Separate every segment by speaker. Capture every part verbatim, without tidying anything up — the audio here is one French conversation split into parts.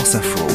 Speaker 1: France Info.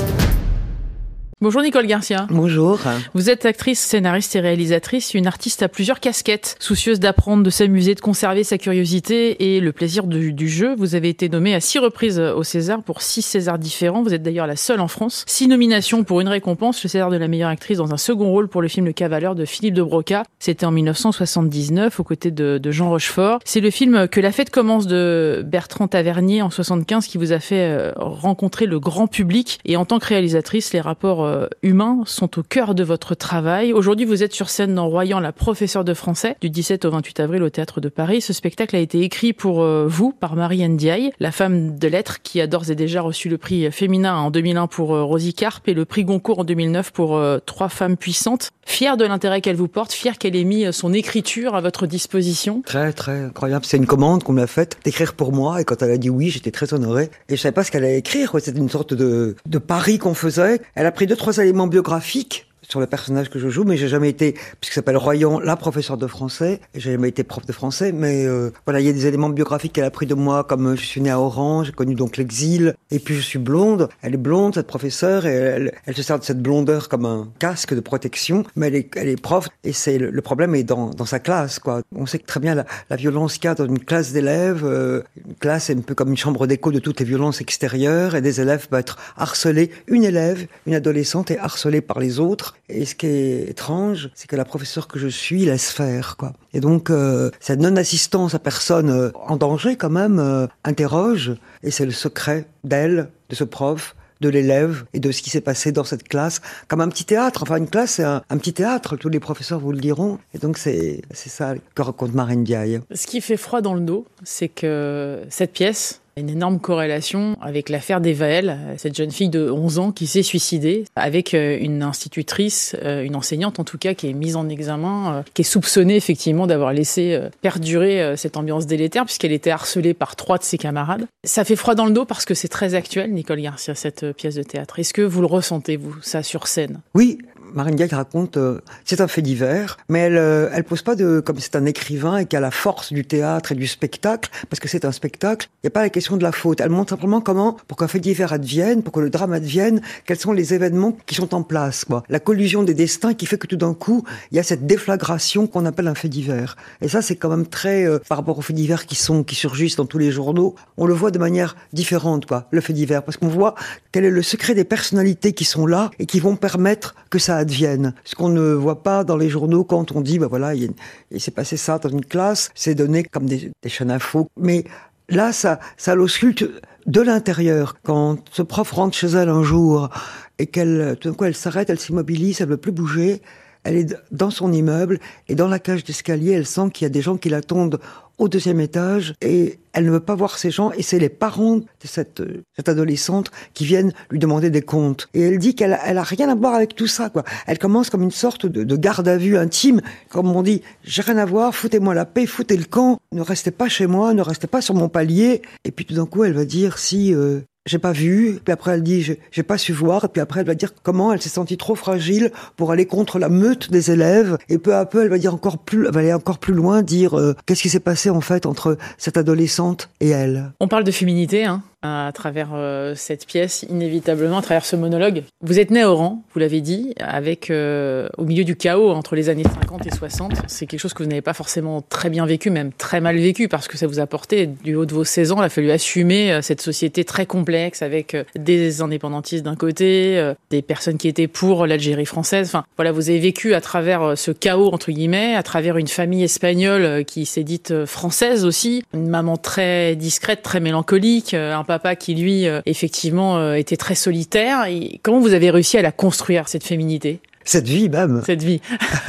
Speaker 2: Bonjour Nicole Garcia.
Speaker 3: Bonjour.
Speaker 2: Vous êtes actrice, scénariste et réalisatrice, une artiste à plusieurs casquettes, soucieuse d'apprendre, de s'amuser, de conserver sa curiosité et le plaisir du, du jeu. Vous avez été nommée à six reprises au César pour six Césars différents. Vous êtes d'ailleurs la seule en France. Six nominations pour une récompense, le César de la meilleure actrice dans un second rôle pour le film Le Cavaleur de Philippe de Broca. C'était en dix-neuf cent soixante-dix-neuf aux côtés de, de Jean Rochefort. C'est le film Que la fête commence de Bertrand Tavernier en soixante-quinze qui vous a fait rencontrer le grand public. Et en tant que réalisatrice, les rapports humains sont au cœur de votre travail. Aujourd'hui, vous êtes sur scène dans Royan, la professeure de français, du dix-sept au vingt-huit avril au Théâtre de Paris. Ce spectacle a été écrit pour vous par Marie Ndiaye, la femme de lettres qui a d'ores et déjà reçu le prix féminin en deux mille un pour Rosie Carpe et le prix Goncourt en deux mille neuf pour Trois femmes puissantes. Fière de l'intérêt qu'elle vous porte, fière qu'elle ait mis son écriture à votre disposition.
Speaker 3: Très, très incroyable. C'est une commande qu'on m'a faite d'écrire pour moi et quand elle a dit oui, j'étais très honoré. Et je savais pas ce qu'elle allait écrire. C'était une sorte de, de pari qu'on faisait. Elle a pris deux, trois éléments biographiques sur le personnage que je joue, mais j'ai jamais été, puisque ça s'appelle Royan, la professeure de français, et j'ai jamais été prof de français, mais euh, voilà, il y a des éléments biographiques qu'elle a pris de moi, comme euh, je suis née à Oran, j'ai connu donc l'exil, et puis je suis blonde, elle est blonde, cette professeure, et elle, elle se sert de cette blondeur comme un casque de protection, mais elle est, elle est prof, et c'est le, le problème est dans, dans sa classe, quoi. On sait très bien la, la violence qu'il y a dans une classe d'élèves, euh, une classe est un peu comme une chambre d'écho de toutes les violences extérieures, et des élèves peuvent être harcelés, une élève, une adolescente est harcelée par les autres. Et ce qui est étrange, c'est que la professeure que je suis laisse faire, quoi. Et donc, euh, cette non-assistance à personne euh, en danger, quand même, euh, interroge. Et c'est le secret d'elle, de ce prof, de l'élève et de ce qui s'est passé dans cette classe, comme un petit théâtre. Enfin, une classe, c'est un, un petit théâtre, tous les professeurs vous le diront. Et donc, c'est, c'est ça que raconte Marie Ndiaye.
Speaker 2: Ce qui fait froid dans le dos, c'est que cette pièce a une énorme corrélation avec l'affaire d'Evaëlle, cette jeune fille de onze ans qui s'est suicidée, avec une institutrice, une enseignante en tout cas, qui est mise en examen, qui est soupçonnée effectivement d'avoir laissé perdurer cette ambiance délétère, puisqu'elle était harcelée par trois de ses camarades. Ça fait froid dans le dos parce que c'est très actuel, Nicole Garcia, cette pièce de théâtre. Est-ce que vous le ressentez, vous, ça, sur scène ?
Speaker 3: Oui. Marie Ndiaye raconte, euh, c'est un fait divers, mais elle, euh, elle pose pas de, comme c'est un écrivain et qui a la force du théâtre et du spectacle, parce que c'est un spectacle, il n'y a pas la question de la faute. Elle montre simplement comment, pour qu'un fait divers advienne, pour que le drame advienne, quels sont les événements qui sont en place, quoi. La collusion des destins qui fait que tout d'un coup, il y a cette déflagration qu'on appelle un fait divers. Et ça, c'est quand même très, euh, par rapport aux faits divers qui sont, qui surgissent dans tous les journaux, on le voit de manière différente, quoi, le fait divers, parce qu'on voit quel est le secret des personnalités qui sont là et qui vont permettre que ça advienne. Ce qu'on ne voit pas dans les journaux quand on dit, ben voilà, il, il s'est passé ça dans une classe, c'est donné comme des, des chaînes infos. Mais là, ça, ça l'ausculte de l'intérieur. Quand ce prof rentre chez elle un jour et qu'elle, tout d'un coup, elle s'arrête, elle s'immobilise, elle ne veut plus bouger, elle est dans son immeuble et dans la cage d'escalier, elle sent qu'il y a des gens qui l'attendent au deuxième étage et elle ne veut pas voir ces gens et c'est les parents de cette, cette adolescente qui viennent lui demander des comptes. Et elle dit qu'elle elle a rien à voir avec tout ça, quoi. Elle commence comme une sorte de, de garde à vue intime, comme on dit, j'ai rien à voir, foutez-moi la paix, foutez le camp, ne restez pas chez moi, ne restez pas sur mon palier. Et puis tout d'un coup, elle va dire si... Euh, j'ai pas vu, puis après elle dit j'ai, j'ai pas su voir, et puis après elle va dire comment elle s'est sentie trop fragile pour aller contre la meute des élèves, et peu à peu elle va dire encore plus, elle va aller encore plus loin, dire euh, qu'est-ce qui s'est passé en fait entre cette adolescente et elle.
Speaker 2: On parle de féminité, hein, à travers euh, cette pièce, inévitablement, à travers ce monologue. Vous êtes né à Oran, vous l'avez dit, avec euh, au milieu du chaos entre les années cinquante et soixante. C'est quelque chose que vous n'avez pas forcément très bien vécu, même très mal vécu, parce que ça vous a porté, du haut de vos seize ans, il a fallu assumer euh, cette société très complexe, avec euh, des indépendantistes d'un côté, euh, des personnes qui étaient pour l'Algérie française. Enfin, voilà, vous avez vécu à travers euh, ce chaos, entre guillemets, à travers une famille espagnole euh, qui s'est dite euh, française aussi, une maman très discrète, très mélancolique, euh, un papa qui, lui, euh, effectivement, euh, était très solitaire. Et comment vous avez réussi à la construire, cette féminité ?
Speaker 3: Cette vie, même.
Speaker 2: Cette vie.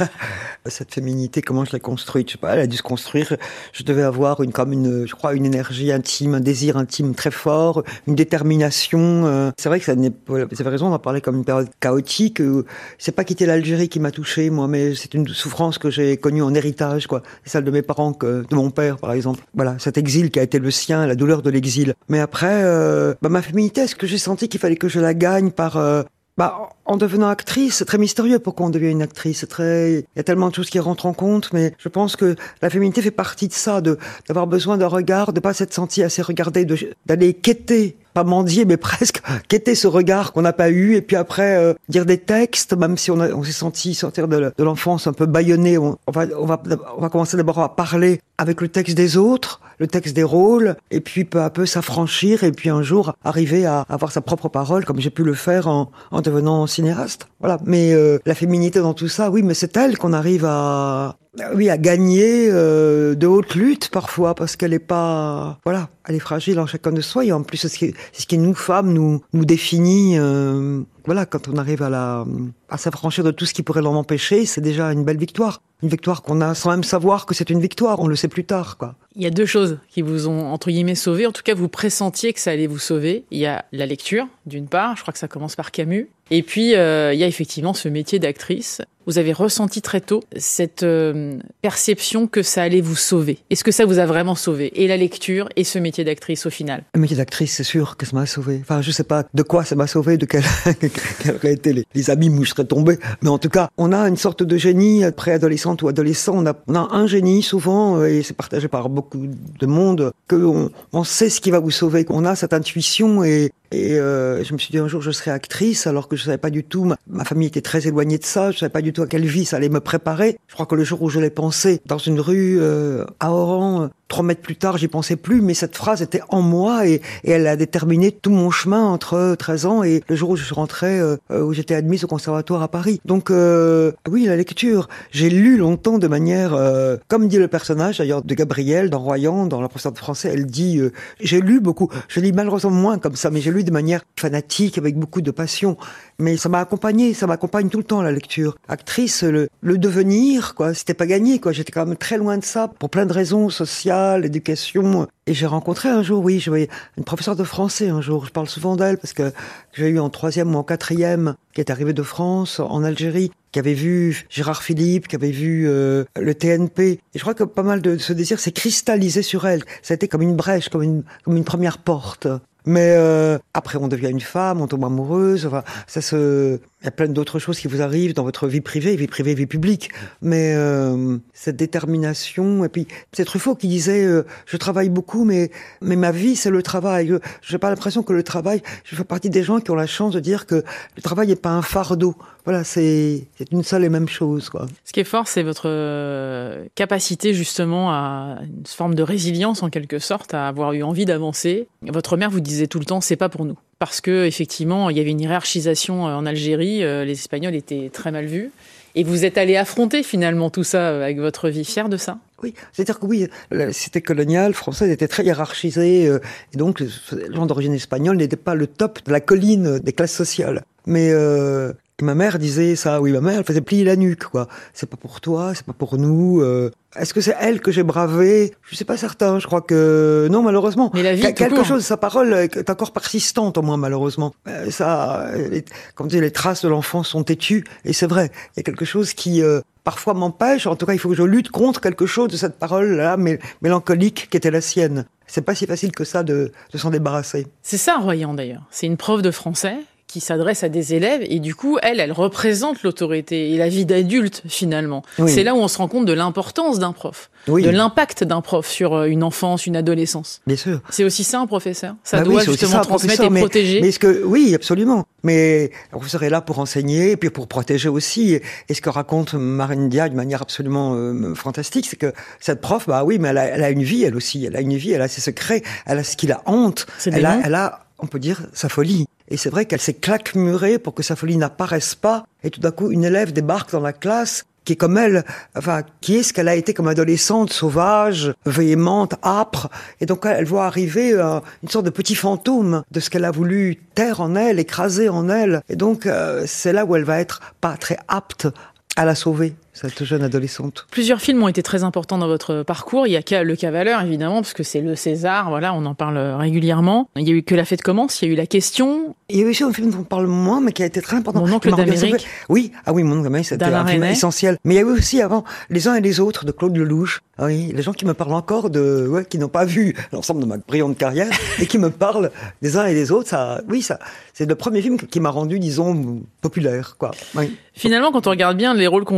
Speaker 3: Cette féminité, comment je l'ai construite? Je sais pas, elle a dû se construire. Je devais avoir une, comme une, je crois, une énergie intime, un désir intime très fort, une détermination. Euh, c'est vrai que ça n'est pas, vous avez raison, on en parlait comme une période chaotique. Euh, c'est pas quitter l'Algérie qui m'a touché, moi, mais c'est une souffrance que j'ai connue en héritage, quoi. C'est celle de mes parents, que, de mon père, par exemple. Voilà, cet exil qui a été le sien, la douleur de l'exil. Mais après, euh, bah, ma féminité, est-ce que j'ai senti qu'il fallait que je la gagne par, euh, Bah, en devenant actrice, c'est très mystérieux pourquoi on devient une actrice. C'est très, il y a tellement de choses qui rentrent en compte, mais je pense que la féminité fait partie de ça, de, d'avoir besoin d'un regard, de pas s'être sentie assez regardée, de, d'aller quêter pas mendier, mais presque, quêter ce regard qu'on n'a pas eu, et puis après, euh, dire des textes, même si on, a, on s'est senti sortir de, de l'enfance un peu bâillonné, on, on, va, on, va, on va commencer d'abord à parler avec le texte des autres, le texte des rôles, et puis peu à peu s'affranchir, et puis un jour arriver à avoir sa propre parole, comme j'ai pu le faire en, en devenant cinéaste. Voilà. Mais euh, la féminité dans tout ça, oui, mais c'est elle qu'on arrive à... Oui, à gagner euh, de haute lutte parfois, parce qu'elle est pas, voilà, elle est fragile en chacun de soi, et en plus c'est ce qui, c'est ce qui nous femmes nous nous définit. Euh, voilà, quand on arrive à la à s'affranchir de tout ce qui pourrait l'en empêcher, c'est déjà une belle victoire, une victoire qu'on a sans même savoir que c'est une victoire. On le sait plus tard, quoi.
Speaker 2: Il y a deux choses qui vous ont, entre guillemets, sauvé. En tout cas, vous pressentiez que ça allait vous sauver. Il y a la lecture, d'une part. Je crois que ça commence par Camus. Et puis, euh, il y a effectivement ce métier d'actrice. Vous avez ressenti très tôt cette euh, perception que ça allait vous sauver. Est-ce que ça vous a vraiment sauvé? Et la lecture et ce métier d'actrice au final?
Speaker 3: Le métier d'actrice, c'est sûr que ça m'a sauvé. Enfin, je sais pas de quoi ça m'a sauvé, de quel, quels auraient été les, les abîmes où je serais tombé. Mais en tout cas, on a une sorte de génie préadolescente ou adolescent. On a, on a un génie souvent, et c'est partagé par beaucoup de monde, qu'on on sait ce qui va vous sauver, qu'on a cette intuition. Et, et euh, je me suis dit un jour je serai actrice, alors que je savais pas du tout. Ma, ma famille était très éloignée de ça. Je savais pas du tout à quelle vie ça allait me préparer. Je crois que le jour où je l'ai pensé, dans une rue euh, à Oran, trois mètres plus tard, j'y pensais plus, mais cette phrase était en moi, et, et elle a déterminé tout mon chemin entre treize ans et le jour où je suis rentrée, euh, où j'étais admise au conservatoire à Paris. Donc euh, oui, la lecture. J'ai lu longtemps de manière, euh, comme dit le personnage d'ailleurs de Gabrielle dans Royan, dans La professeure de français, elle dit euh, j'ai lu beaucoup. Je lis malheureusement moins comme ça, mais j'ai lu de manière fanatique, avec beaucoup de passion. Mais ça m'a accompagné, ça m'accompagne tout le temps, la lecture. Actrice, le, le devenir, quoi, c'était pas gagné, quoi. J'étais quand même très loin de ça, pour plein de raisons sociales, éducation. Et j'ai rencontré un jour, oui, je voyais une professeure de français un jour. Je parle souvent d'elle parce que j'ai eu en troisième ou en quatrième, qui est arrivée de France, en Algérie, qui avait vu Gérard Philippe, qui avait vu euh, le T N P. Et je crois que pas mal de ce désir s'est cristallisé sur elle. Ça a été comme une brèche, comme une, comme une première porte. Mais euh, après, on devient une femme, on tombe amoureuse. Enfin, ça se, il y a plein d'autres choses qui vous arrivent dans votre vie privée, vie privée, vie publique. Mais euh, cette détermination, et puis c'est Truffaut qui disait euh, je travaille beaucoup, mais mais ma vie c'est le travail. Je n'ai pas l'impression que le travail. Je fais partie des gens qui ont la chance de dire que le travail n'est pas un fardeau. Voilà, c'est c'est une seule et même chose, quoi.
Speaker 2: Ce qui est fort, c'est votre euh, capacité justement à une forme de résilience en quelque sorte, à avoir eu envie d'avancer. Votre mère vous disait tout le temps, c'est pas pour nous. Parce que effectivement, il y avait une hiérarchisation en Algérie, euh, les Espagnols étaient très mal vus. Et vous êtes allé affronter finalement tout ça avec votre vie, fière de ça?
Speaker 3: Oui, c'est-à-dire que oui, la cité coloniale française était très hiérarchisée, euh, et donc les gens d'origine espagnole n'étaient pas le top de la colline des classes sociales. Mais euh, ma mère disait ça, oui, ma mère, elle faisait plier la nuque, quoi. C'est pas pour toi, c'est pas pour nous. Euh, Est-ce que c'est elle que j'ai bravé? Je suis pas certain. Je crois que non, malheureusement.
Speaker 2: Mais la vie,
Speaker 3: Qu- quelque
Speaker 2: court.
Speaker 3: chose, sa parole est encore persistante, au moins malheureusement. Euh, ça, les, comme tu dis, les traces de l'enfance sont têtues, et c'est vrai. Il y a quelque chose qui euh, parfois m'empêche. En tout cas, il faut que je lutte contre quelque chose de cette parole-là, mais mélancolique, qui était la sienne. C'est pas si facile que ça de, de s'en débarrasser.
Speaker 2: C'est ça, Royan, d'ailleurs. C'est une prof de français qui s'adresse à des élèves, et du coup, elle, elle représente l'autorité et la vie d'adulte, finalement.
Speaker 3: Oui.
Speaker 2: C'est là où on se rend compte de l'importance d'un prof,
Speaker 3: Oui.
Speaker 2: de l'impact d'un prof sur une enfance, une adolescence.
Speaker 3: Bien sûr.
Speaker 2: C'est aussi ça, un professeur. Ça
Speaker 3: Bah
Speaker 2: doit
Speaker 3: oui, c'est aussi
Speaker 2: justement
Speaker 3: ça, un
Speaker 2: transmettre
Speaker 3: professeur,
Speaker 2: et
Speaker 3: mais-
Speaker 2: protéger.
Speaker 3: Mais ce que, oui, absolument. Mais le professeur est là pour enseigner, et puis pour protéger aussi. Et, et ce que raconte Marine Dia de manière absolument euh, fantastique, c'est que cette prof, bah oui, mais elle a, elle a une vie, elle aussi. Elle a une vie, elle a ses secrets, elle a ce qui la hante.
Speaker 2: C'est
Speaker 3: Elle a,
Speaker 2: dément.
Speaker 3: elle a, on peut dire, sa folie. Et c'est vrai qu'elle s'est claquemurée pour que sa folie n'apparaisse pas. Et tout d'un coup, une élève débarque dans la classe qui est comme elle, enfin, qui est ce qu'elle a été comme adolescente, sauvage, véhémente, âpre. Et donc, elle voit arriver euh, une sorte de petit fantôme de ce qu'elle a voulu taire en elle, écraser en elle. Et donc, euh, c'est là où elle va être pas très apte à la sauver, cette jeune adolescente.
Speaker 2: Plusieurs films ont été très importants dans votre parcours. Il y a qu'à Le Cavaleur, évidemment, parce que c'est le César, voilà, on en parle régulièrement. Il y a eu Que la fête commence, il y a eu La Question.
Speaker 3: Il y a eu aussi un film dont on parle moins, mais qui a été très important.
Speaker 2: Mon oncle
Speaker 3: Qui m'a rendu
Speaker 2: d'Amérique.
Speaker 3: assez- Oui, ah oui, Mon oncle d'Amérique, c'était
Speaker 2: d'Alain
Speaker 3: un film
Speaker 2: Resnais.
Speaker 3: essentiel. Mais il y a eu aussi avant Les uns et les autres de Claude Lelouch. Ah oui, les gens qui me parlent encore de, ouais, qui n'ont pas vu l'ensemble de ma brillante carrière et qui me parlent des uns et des autres. Ça, oui, ça, c'est le premier film qui m'a rendu, disons, populaire, quoi. Oui.
Speaker 2: Finalement, quand on regarde bien les rôles qu'on vous a confiés,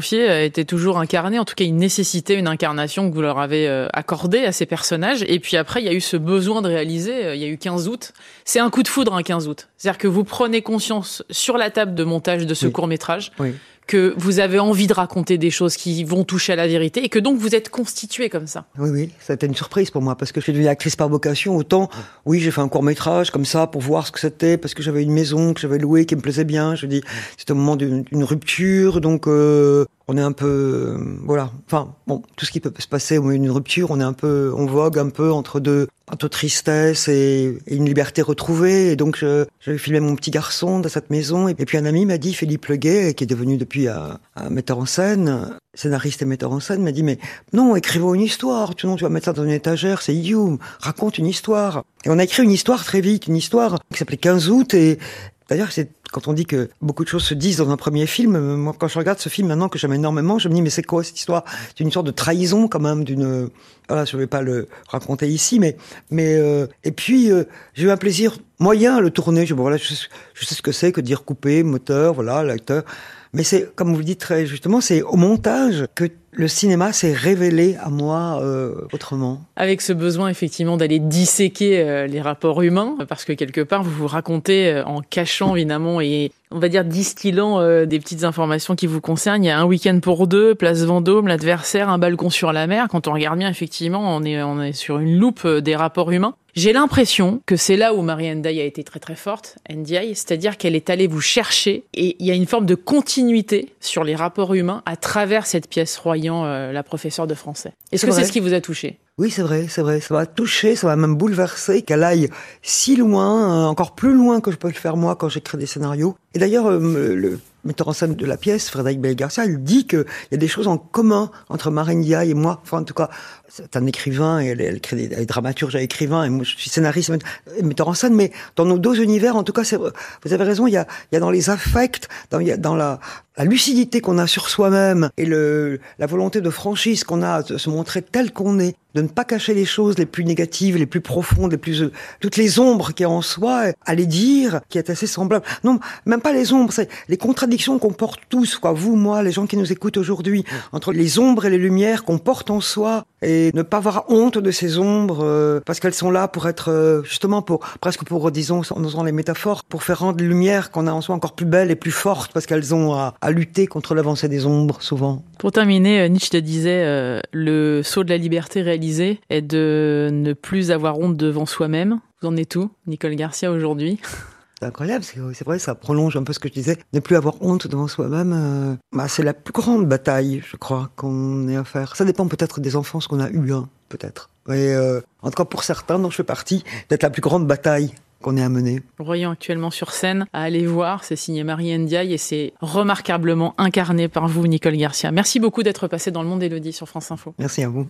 Speaker 2: confiez était toujours incarné. En tout cas, il nécessitait une incarnation que vous leur avez accordée à ces personnages. Et puis après, il y a eu ce besoin de réaliser. Il y a eu quinze août. C'est un coup de foudre, un quinze août. C'est-à-dire que vous prenez conscience sur la table de montage de ce
Speaker 3: oui.
Speaker 2: court-métrage
Speaker 3: oui.
Speaker 2: que vous avez envie de raconter des choses qui vont toucher à la vérité et que donc vous êtes constitué comme ça.
Speaker 3: Oui, oui, ça a été une surprise pour moi parce que je suis devenue actrice par vocation. Autant, oui, j'ai fait un court-métrage comme ça pour voir ce que c'était parce que j'avais une maison que j'avais louée qui me plaisait bien. Je dis, c'était au moment d'une, d'une rupture, donc euh, on est un peu, euh, voilà. Enfin, bon, tout ce qui peut se passer au moment d'une rupture, on est un peu, on vogue un peu entre deux, entre tristesse et, et une liberté retrouvée. Et donc, je, j'avais filmé mon petit garçon dans cette maison. Et, et puis un ami m'a dit, Philippe Leguet, qui est devenu depuis un, un metteur en scène, scénariste et metteur en scène, m'a dit, mais non, écrivons une histoire. Tu, non, tu vas mettre ça dans une étagère, c'est idiot. Raconte une histoire. Et on a écrit une histoire très vite, une histoire qui s'appelait quinze août. Et d'ailleurs, c'est quand on dit que beaucoup de choses se disent dans un premier film, moi, quand je regarde ce film maintenant que j'aime énormément, je me dis, mais c'est quoi cette histoire? C'est une histoire de trahison, quand même, d'une, voilà, je vais pas le raconter ici, mais, mais, euh, et puis, euh, j'ai eu un plaisir moyen à le tourner. Je, bon, voilà, je, je sais ce que c'est que dire couper, moteur, voilà, l'acteur. Mais c'est, comme vous le dites très justement, c'est au montage que le cinéma s'est révélé à moi euh, autrement.
Speaker 2: Avec ce besoin effectivement d'aller disséquer euh, les rapports humains, parce que quelque part vous vous racontez euh, en cachant évidemment et on va dire distillant euh, des petites informations qui vous concernent. Il y a un week-end pour deux, place Vendôme, l'adversaire, un balcon sur la mer. Quand on regarde bien, effectivement, on est, on est sur une loupe des rapports humains. J'ai l'impression que c'est là où Marie Ndiaye a été très très forte, Ndiaye, c'est-à-dire qu'elle est allée vous chercher et il y a une forme de continuité sur les rapports humains à travers cette pièce Royan, euh, la professeure de français. Est-ce
Speaker 3: c'est
Speaker 2: que
Speaker 3: vrai.
Speaker 2: c'est ce qui vous a touché ?
Speaker 3: Oui, c'est vrai, c'est vrai. Ça m'a touché, ça m'a même bouleversé qu'elle aille si loin, euh, encore plus loin que je peux le faire moi quand j'écris des scénarios. Et d'ailleurs, euh, le metteur en scène de la pièce, Frédéric Bell-Garcia, il dit qu'il y a des choses en commun entre Marie Ndiaye et moi. Enfin, en tout cas, c'est un écrivain, et elle, elle, crée des, elle est dramaturge et écrivain, et moi je suis scénariste et metteur en scène, mais dans nos deux univers, en tout cas, c'est, vous avez raison, il y a, il y a dans les affects, dans, il y a dans la, la lucidité qu'on a sur soi-même et le, la volonté de franchise qu'on a de se montrer tel qu'on est, de ne pas cacher les choses les plus négatives, les plus profondes, les plus, toutes les ombres qu'il y a en soi, à les dire, qui est assez semblable. Non, même pas les ombres, c'est les contradictions qu'on porte tous, quoi, vous, moi, les gens qui nous écoutent aujourd'hui, entre les ombres et les lumières qu'on porte en soi, et ne pas avoir honte de ces ombres, euh, parce qu'elles sont là pour être, euh, justement, pour, presque pour, disons, en usant les métaphores, pour faire rendre les lumières qu'on a en soi encore plus belles et plus fortes, parce qu'elles ont à, à lutter contre l'avancée des ombres, souvent.
Speaker 2: Pour terminer, Nietzsche te disait, euh, le saut de la liberté réalisé est de ne plus avoir honte devant soi-même. Vous en êtes où, Nicole Garcia, aujourd'hui ?
Speaker 3: C'est incroyable, c'est, c'est vrai, ça prolonge un peu ce que je disais. Ne plus avoir honte devant soi-même, euh, bah, c'est la plus grande bataille, je crois, qu'on ait à faire. Ça dépend peut-être des enfants, ce qu'on a eu, hein, peut-être. Et euh, en tout cas, pour certains dont je fais partie, peut-être la plus grande bataille qu'on ait à mener.
Speaker 2: Royan actuellement sur scène, à aller voir, c'est signé Marie Ndiaye et c'est remarquablement incarné par vous, Nicole Garcia. Merci beaucoup d'être passée dans Le Monde Élodie sur France Info.
Speaker 3: Merci à vous.